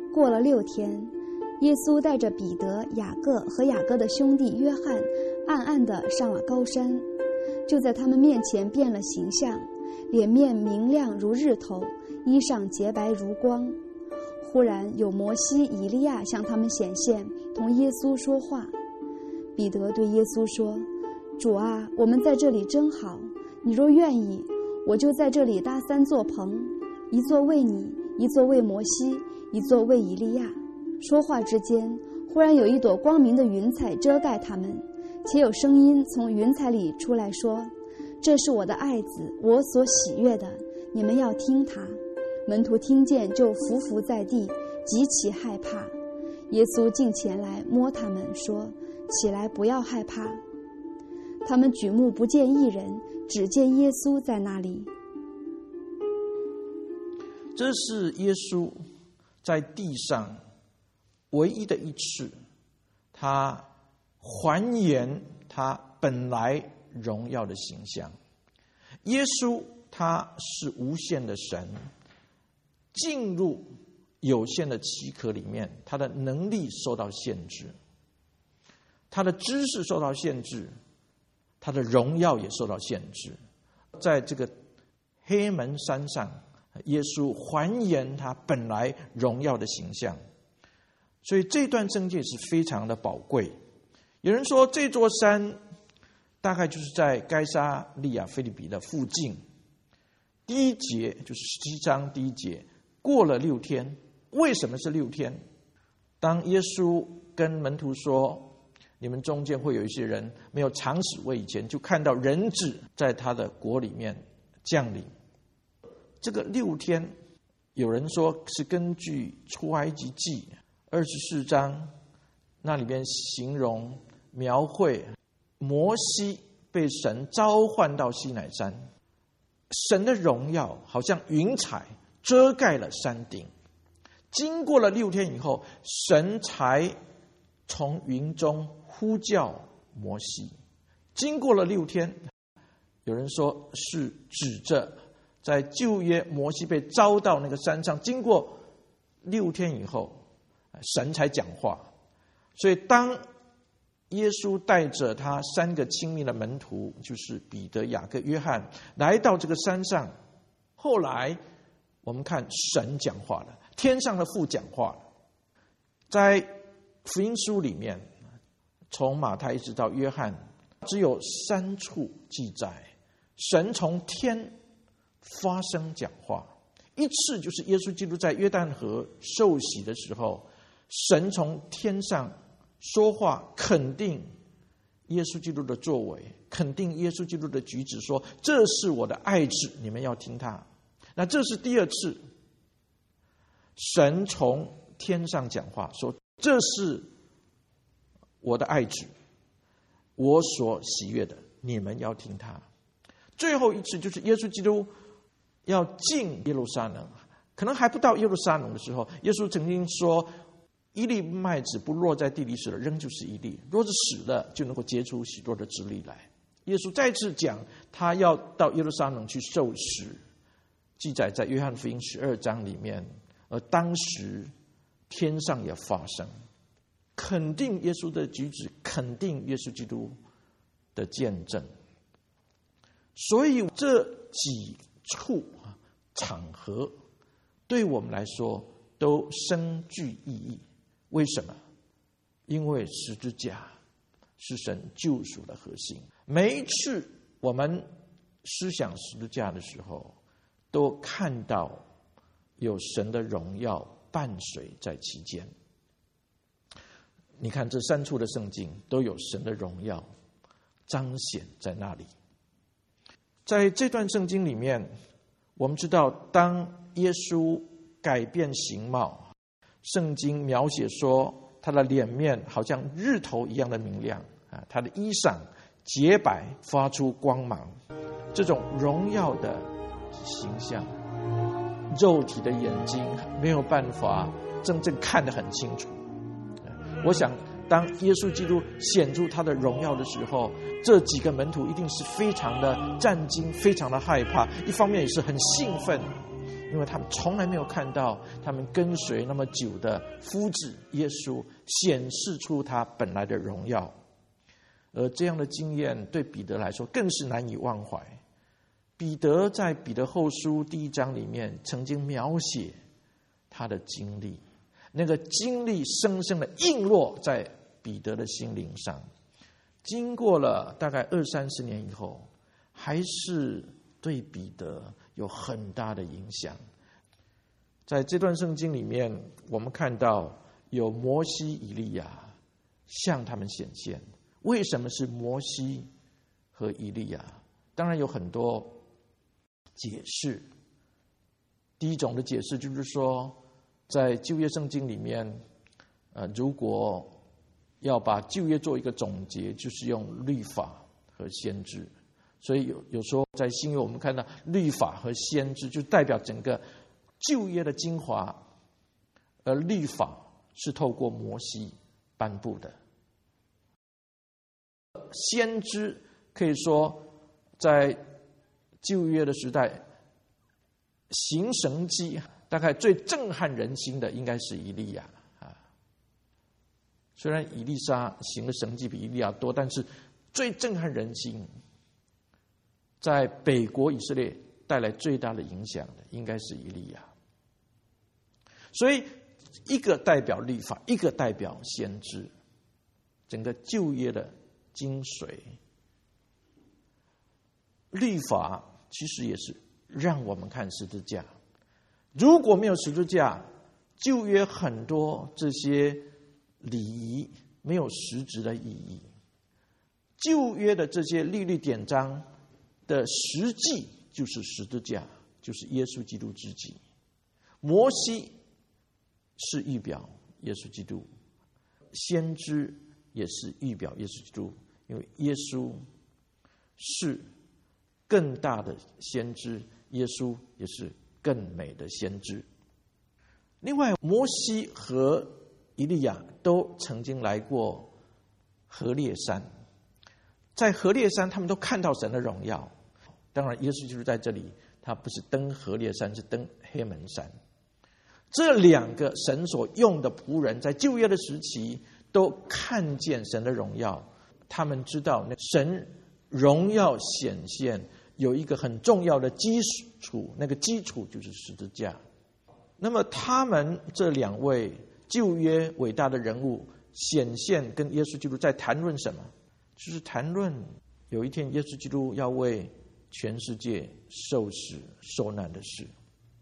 过了6天，耶稣带着彼得、雅各和雅各的兄弟约翰，暗暗地上了高山，就在他们面前变了形象，脸面明亮如日头，衣裳洁白如光。忽然有摩西、以利亚向他们显现，同耶稣说话。彼得对耶稣说：主啊，我们在这里真好，你若愿意，我就在这里搭3座棚，一座为你，一座为摩西，一座为以利亚。说话之间，忽然有一朵光明的云彩遮盖他们，且有声音从云彩里出来说：这是我的爱子，我所喜悦的，你们要听他。门徒听见就伏伏在地，极其害怕。耶稣近前来摸他们，说：起来，不要害怕。他们举目不见一人，只见耶稣在那里。 这是耶稣在地上唯一的一次，他还原他本来荣耀的形象。耶稣他是无限的神，进入有限的躯壳里面，他的能力受到限制，他的知识受到限制，他的荣耀也受到限制。在这个黑门山上，耶稣还原他本来荣耀的形象，所以这段圣经是非常的宝贵。有人说这座山大概就是在该撒利亚腓立比的附近。第一节就是17章第1节，过了6天。为什么是6天？当耶稣跟门徒说，你们中间会有一些人没有尝死味以前，就看到人子在他的国里面降临。这个6天，有人说是根据出埃及记24章，那里面形容描绘摩西被神召唤到西乃山，神的荣耀好像云彩遮盖了山顶。经过了6天以后，神才从云中呼叫摩西。经过了6天，有人说是指着在旧约摩西被召到那个山上，经过6天以后，神才讲话。所以当耶稣带着他3个亲密的门徒，就是彼得、雅各、约翰，来到这个山上，后来我们看神讲话了，天上的父讲话了。在福音书里面，从马太一直到约翰，只有3处记载神从天发声讲话。一次就是耶稣基督在约旦河受洗的时候，神从天上说话，肯定耶稣基督的作为，肯定耶稣基督的举止，说这是我的爱子，你们要听他。那这是第2次，神从天上讲话，说这是我的爱子，我所喜悦的，你们要听他。最后一次就是耶稣基督要进耶路撒冷，可能还不到耶路撒冷的时候，耶稣曾经说，一粒麦子不落在地里死了，仍旧是一粒；若是死了，就能够结出许多的子粒来。耶稣再次讲，他要到耶路撒冷去受死，记载在约翰福音12章里面。而当时天上也发生，肯定耶稣的举止，肯定耶稣基督的见证。所以这几处场合对我们来说都深具意义。为什么？因为十字架是神救赎的核心。每一次我们思想十字架的时候，都看到有神的荣耀伴随在其间。你看这3处的圣经都有神的荣耀彰显在那里。在这段圣经里面，我们知道当耶稣改变形貌，圣经描写说他的脸面好像日头一样的明亮，他的衣裳洁白发出光芒，这种荣耀的形象，肉体的眼睛没有办法真正看得很清楚。我想当耶稣基督显出他的荣耀的时候，这几个门徒一定是非常的战惊，非常的害怕，一方面也是很兴奋， 因为他们从来没有看到他们跟随那么久的夫子耶稣显示出他本来的荣耀。而这样的经验对彼得来说更是难以忘怀。彼得在彼得后书第1章里面曾经描写他的经历，那个经历深深的印落在彼得的心灵上，经过了大概20-30年以后，还是对彼得有很大的影响。在这段圣经里面，我们看到有摩西、以利亚向他们显现。为什么是摩西和以利亚？当然有很多解释。第一种的解释就是说，在旧约圣经里面，如果要把旧约做一个总结，就是用律法和先知。所以有时候在新约我们看到律法和先知就代表整个旧约的精华，而律法是透过摩西颁布的。先知可以说在旧约的时代行神迹大概最震撼人心的应该是以利亚啊。虽然以利沙行的神迹比以利亚多，但是最震撼人心，在北国以色列带来最大的影响的应该是以利亚。所以一个代表律法，一个代表先知，整个旧约的精髓。律法其实也是让我们看十字架，如果没有十字架，旧约很多这些礼仪没有实质的意义。旧约的这些律例典章的实际就是十字架，就是耶稣基督之己。摩西是预表耶稣基督，先知也是预表耶稣基督，因为耶稣是更大的先知，耶稣也是更美的先知。另外，摩西和以利亚都曾经来过何烈山，在何烈山他们都看到神的荣耀。当然耶稣基督在这里他不是登何烈山，是登黑门山。这两个神所用的仆人在旧约的时期都看见神的荣耀，他们知道神荣耀显现有一个很重要的基础，那个基础就是十字架。那么他们这两位旧约伟大的人物显现跟耶稣基督在谈论什么？就是谈论有一天耶稣基督要为全世界受死受难的事。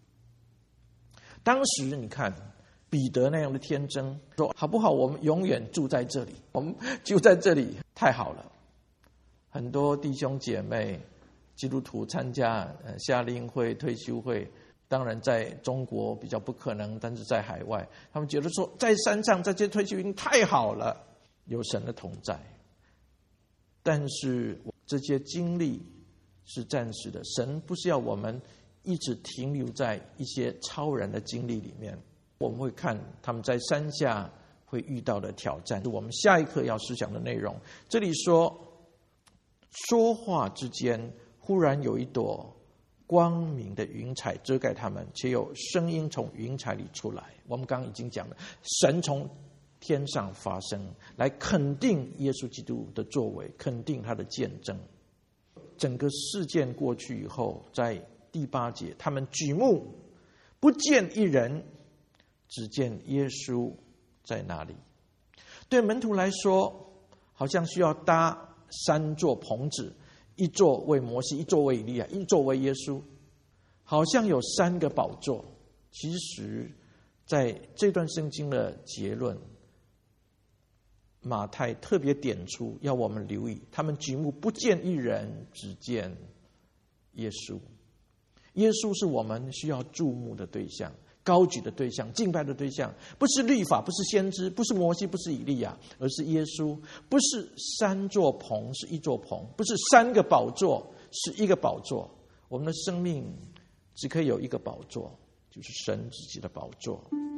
当时你看彼得那样的天真，说好不好我们永远住在这里，我们就在这里，太好了。很多弟兄姐妹基督徒参加夏令会退休会，当然在中国比较不可能，但是在海外他们觉得说在山上在这退休营太好了，有神的同在。但是这些经历是暂时的，神不是要我们一直停留在一些超然的经历里面。我们会看他们在山下会遇到的挑战，是我们下一课要思想的内容。这里说话之间忽然有一朵光明的云彩遮盖他们，且有声音从云彩里出来。我们刚刚已经讲了，神从天上发声来肯定耶稣基督的作为，肯定他的见证。整个事件过去以后，在第8节，他们举目不见一人，只见耶稣在那里。对门徒来说，好像需要搭3座棚子，一座为摩西，一座为以利亚，一座为耶稣，好像有3个宝座。其实在这段圣经的结论，马太特别点出要我们留意，他们举目不见一人，只见耶稣。耶稣是我们需要注目的对象，高举的对象，敬拜的对象，不是律法，不是先知，不是摩西，不是以利亚，而是耶稣。不是3座棚，是1座棚；不是3个宝座，是1个宝座。我们的生命只可以有1个宝座，就是神自己的宝座。